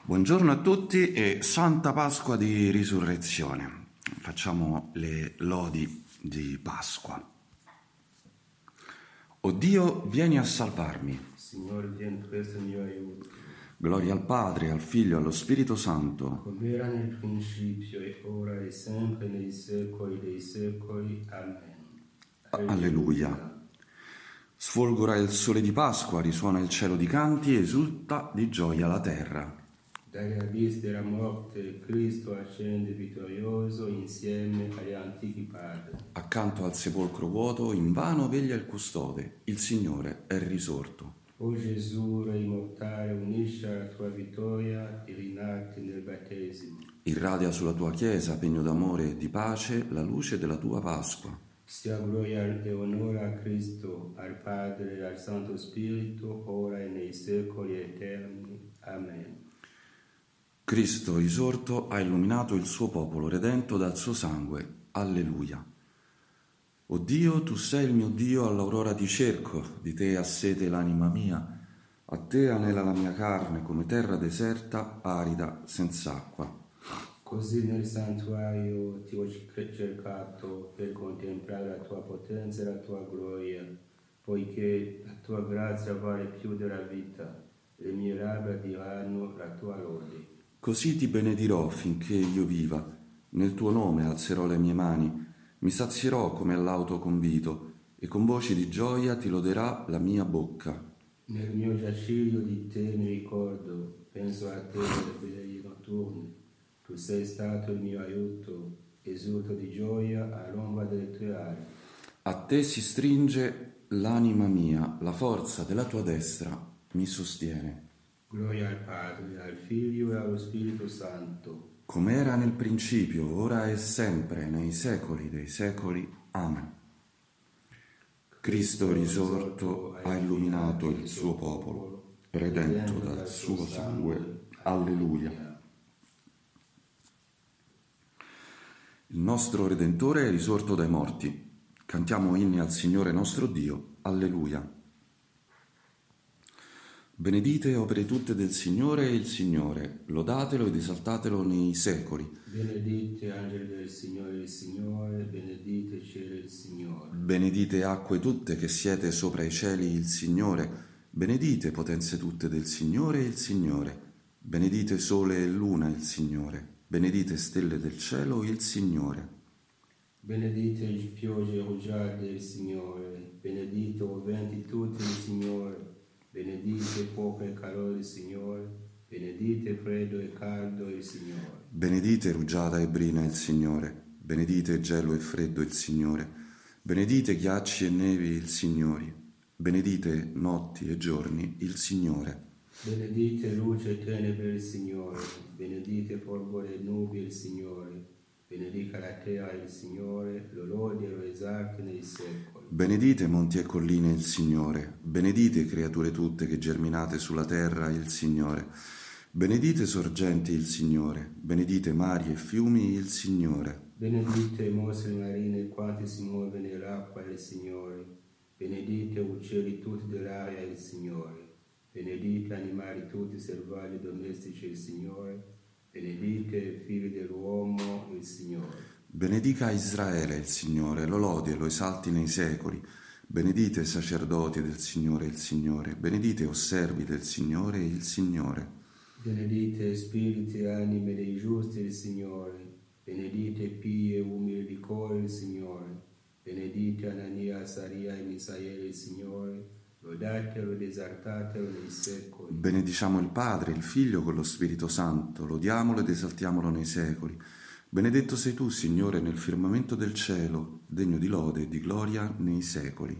Buongiorno a tutti e Santa Pasqua di Risurrezione. Facciamo le lodi di Pasqua. O Dio, vieni a salvarmi. Signore, vieni presto in mio aiuto. Gloria al Padre, al Figlio e allo Spirito Santo. Come era nel principio, e ora, e sempre, nei secoli dei secoli. Amen. Alleluia. Sfolgora il sole di Pasqua, risuona il cielo di canti, esulta di gioia la terra. Dagli abissi della morte, Cristo ascende vittorioso insieme agli antichi padri. Accanto al sepolcro vuoto, invano veglia il custode, il Signore è risorto. O Gesù, Re immortale, unisci alla tua vittoria i rinati nel battesimo. Irradia sulla tua Chiesa, pegno d'amore e di pace, la luce della tua Pasqua. Sia gloria e onore a Cristo, al Padre e al Santo Spirito, ora e nei secoli eterni. Amen. Cristo risorto ha illuminato il suo popolo, redento dal suo sangue. Alleluia. O Dio, tu sei il mio Dio, all'aurora ti cerco, di te ha sete l'anima mia, a te anela la mia carne come terra deserta, arida, senza acqua. Così nel santuario ti ho cercato per contemplare la tua potenza e la tua gloria, poiché la tua grazia vale più della vita, le mie labbra diranno la tua lode. Così ti benedirò finché io viva, nel tuo nome alzerò le mie mani, mi sazierò come all'auto convito, e con voci di gioia ti loderà la mia bocca. Nel mio giaciglio di te mi ricordo, penso a te nelle veglie notturne. Tu sei stato il mio aiuto, esulto di gioia all'ombra delle tue ali. A te si stringe l'anima mia, la forza della tua destra mi sostiene. Gloria al Padre, al Figlio e allo Spirito Santo. Come era nel principio, ora e sempre, nei secoli dei secoli. Amen. Cristo risorto ha illuminato il suo popolo, redento dal suo sangue. Alleluia. Il nostro Redentore è risorto dai morti. Cantiamo inni al Signore nostro Dio. Alleluia. Benedite opere tutte del Signore e il Signore, lodatelo ed esaltatelo nei secoli. Benedite angeli del Signore il Signore, benedite cielo il Signore. Benedite acque tutte che siete sopra i cieli il Signore, benedite potenze tutte del Signore il Signore, benedite sole e luna il Signore, benedite stelle del cielo il Signore. Benedite piogge rugiade il Signore, benedite o venti tutti il Signore, benedite fuoco e calore il Signore, benedite freddo e caldo il Signore. Benedite rugiada e brina il Signore, benedite gelo e freddo il Signore, benedite ghiacci e nevi il Signore, benedite notti e giorni il Signore. Benedite luce e tenebre il Signore, benedite folgore e nubi il Signore, benedica la terra il Signore, lo lodi e lo esalti nei secoli. Benedite monti e colline il Signore, benedite creature tutte che germinate sulla terra il Signore, benedite sorgenti il Signore, benedite mari e fiumi il Signore. Benedite mostre marine quanti si muove nell'acqua il Signore, benedite uccelli tutti dell'aria il Signore, benedite animali tutti selvaggi domestici il Signore, benedite figli dell'uomo il Signore. Benedica Israele il Signore, lo lodi e lo esalti nei secoli. Benedite sacerdoti del Signore il Signore, benedite osservi del Signore il Signore. Benedite spiriti e anime dei giusti il Signore, benedite pii e umili di cuore il Signore, benedite Anania, Asaria e Misaele il Signore, lodatelo ed esaltatelo nei secoli. Benediciamo il Padre, il Figlio con lo Spirito Santo, lodiamolo ed esaltiamolo nei secoli. Benedetto sei tu, Signore, nel firmamento del cielo, degno di lode e di gloria nei secoli.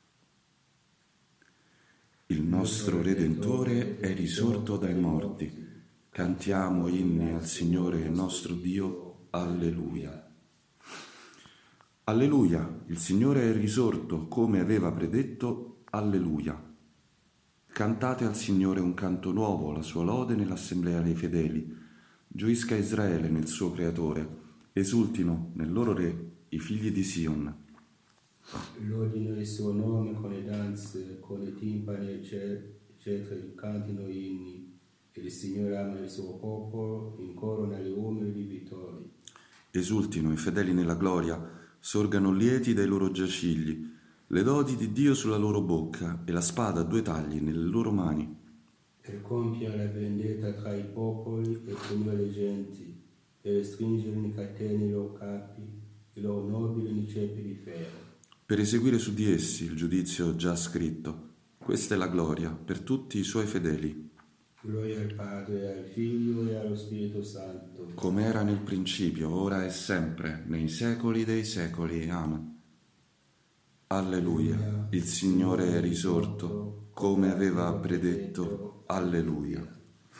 Il nostro Redentore è risorto dai morti. Cantiamo inni al Signore nostro Dio. Alleluia. Alleluia, il Signore è risorto come aveva predetto. Alleluia. Cantate al Signore un canto nuovo, la sua lode nell'assemblea dei fedeli. Gioisca Israele nel suo Creatore, esultino nel loro Re i figli di Sion. Lodino il suo nome con le danze, con i timpani e cetri, cantino inni, Il Signore ama il suo popolo, incorona le uomini di vittoria. Esultino i fedeli nella gloria, sorgano lieti dai loro giacigli, le doti di Dio sulla loro bocca e la spada a 2 tagli nelle loro mani. Per compiere la vendetta tra i popoli e punire le genti, per stringere in catene i loro capi, i loro nobili in ceppi di ferro. Per eseguire su di essi il giudizio già scritto. Questa è la gloria per tutti i suoi fedeli. Gloria al Padre, al Figlio e allo Spirito Santo. Come era nel principio, ora e sempre, nei secoli dei secoli. Amen. Alleluia. Il Signore è risorto, come aveva predetto. Alleluia.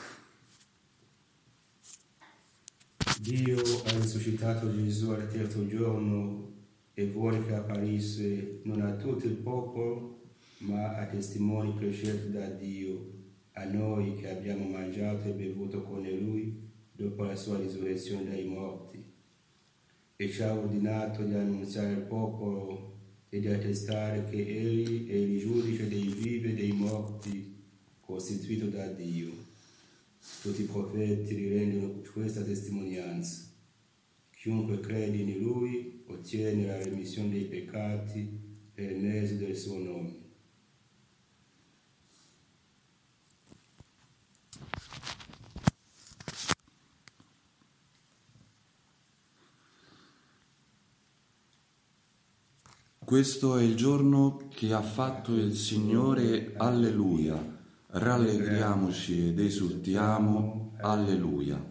Dio ha risuscitato Gesù al 3° giorno e vuole che apparisse non a tutto il popolo, ma a testimoni prescelti da Dio, a noi che abbiamo mangiato e bevuto con Lui dopo la sua risurrezione dai morti. E ci ha ordinato di annunziare al popolo e di attestare che Egli è il giudice dei vivi e dei morti, costituito da Dio. Tutti i profeti rirendono questa testimonianza. Chiunque crede in Lui ottiene la remissione dei peccati per mezzo del suo nome. Questo è il giorno che ha fatto il Signore, alleluia. Rallegriamoci ed esultiamo, alleluia.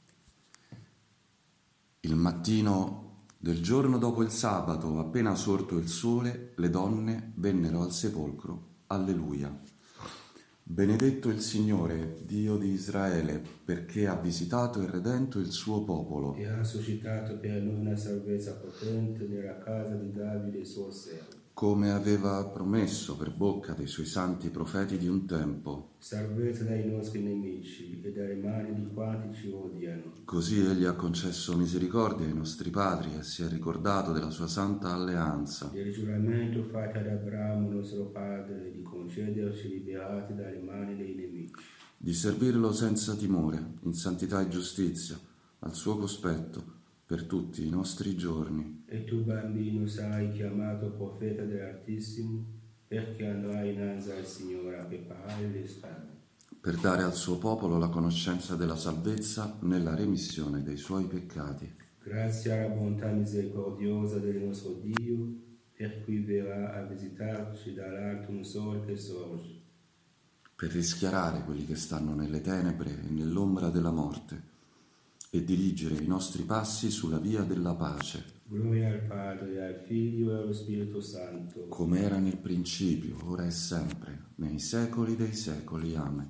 Il mattino del giorno dopo il sabato, appena sorto il sole, le donne vennero al sepolcro, alleluia. Benedetto il Signore, Dio di Israele, perché ha visitato e redento il suo popolo. E ha suscitato per noi una salvezza potente nella casa di Davide suo servo. Come aveva promesso per bocca dei suoi santi profeti di un tempo. Salvezza dai nostri nemici e dalle mani di quanti ci odiano. Così egli ha concesso misericordia ai nostri padri e si è ricordato della sua santa alleanza. Del giuramento fatto ad Abramo nostro padre di concederci liberati dalle mani dei nemici. Di servirlo senza timore, in santità e giustizia, al suo cospetto, per tutti i nostri giorni. E tu, bambino, sarai chiamato profeta dell'Altissimo, perché andrai innanzi al Signore a preparare le strade. Per dare al suo popolo la conoscenza della salvezza nella remissione dei suoi peccati. Grazie alla bontà misericordiosa del nostro Dio, per cui verrà a visitarci dall'alto un sole che sorge. Per rischiarare quelli che stanno nelle tenebre e nell'ombra della morte, e dirigere i nostri passi sulla via della pace. Gloria al Padre, al Figlio e allo Spirito Santo. Come era nel principio, ora e sempre, nei secoli dei secoli. Amen.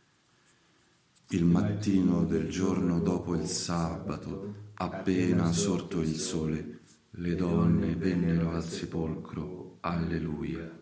Il mattino del giorno dopo il sabato, appena sorto il sole, le donne vennero al sepolcro. Alleluia.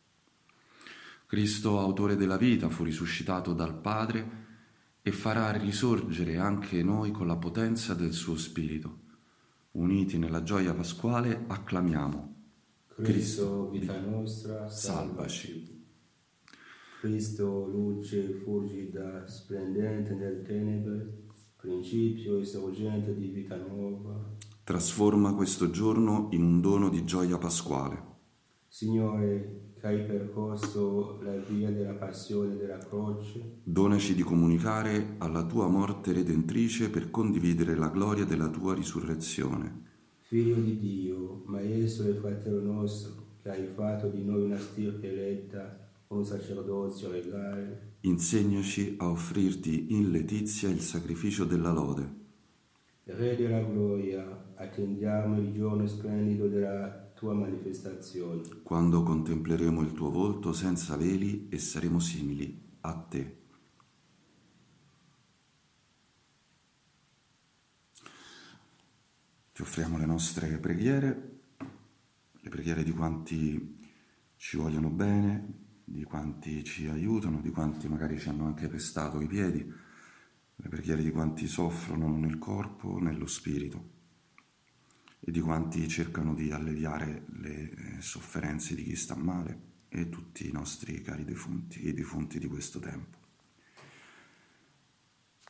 Cristo, autore della vita, fu risuscitato dal Padre e farà risorgere anche noi con la potenza del suo Spirito. Uniti nella gioia pasquale, acclamiamo. Cristo, vita nostra, salvaci. Cristo, luce fulgida, splendente nel tenebre, principio e sorgente di vita nuova. Trasforma questo giorno in un dono di gioia pasquale. Signore, che hai percorso la via della passione e della croce, donaci di comunicare alla tua morte redentrice per condividere la gloria della tua risurrezione. Figlio di Dio, Maestro e Fratello nostro, che hai fatto di noi una stirpe eletta, un sacerdozio regale, insegnaci a offrirti in letizia il sacrificio della lode. Re della gloria, attendiamo il giorno splendido della tua manifestazione. Quando contempleremo il tuo volto senza veli e saremo simili a te. Ti offriamo le nostre preghiere, le preghiere di quanti ci vogliono bene, di quanti ci aiutano, di quanti magari ci hanno anche pestato i piedi, le preghiere di quanti soffrono nel corpo, nello spirito, e di quanti cercano di alleviare le sofferenze di chi sta male e tutti i nostri cari defunti, i defunti di questo tempo.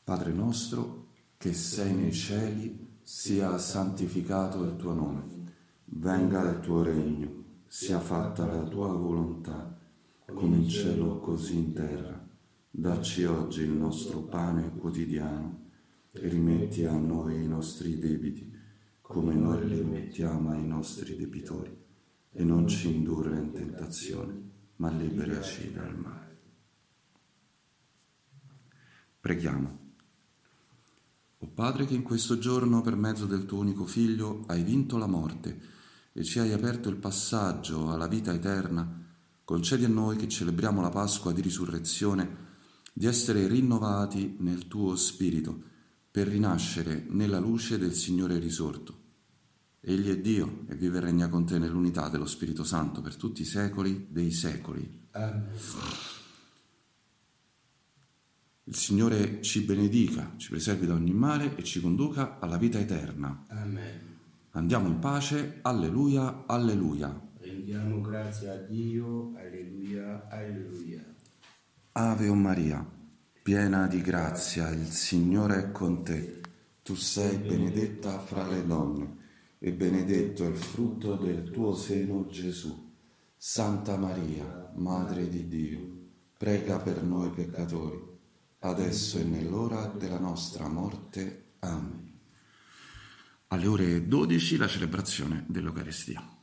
Padre nostro, che sei nei cieli, sia santificato il tuo nome. Venga il tuo regno, sia fatta la tua volontà, come in cielo così in terra. Dacci oggi il nostro pane quotidiano e rimetti a noi i nostri debiti, come noi li rimettiamo ai nostri debitori. E non ci indurre in tentazione, ma liberaci dal male. Preghiamo. O Padre, che in questo giorno, per mezzo del tuo unico Figlio, hai vinto la morte e ci hai aperto il passaggio alla vita eterna, concedi a noi che celebriamo la Pasqua di risurrezione di essere rinnovati nel tuo Spirito per rinascere nella luce del Signore risorto. Egli è Dio e vive e regna con te nell'unità dello Spirito Santo per tutti i secoli dei secoli. Amen. Il Signore ci benedica, ci preservi da ogni male e ci conduca alla vita eterna. Amen. Andiamo in pace. Alleluia, alleluia. Rendiamo grazie a Dio. Alleluia, alleluia. Ave o Maria, piena di grazia, il Signore è con te. Tu sei benedetta fra le donne e benedetto è il frutto del tuo seno, Gesù. Santa Maria, Madre di Dio, prega per noi peccatori, adesso e nell'ora della nostra morte. Amen. Alle ore 12 la celebrazione dell'Eucaristia.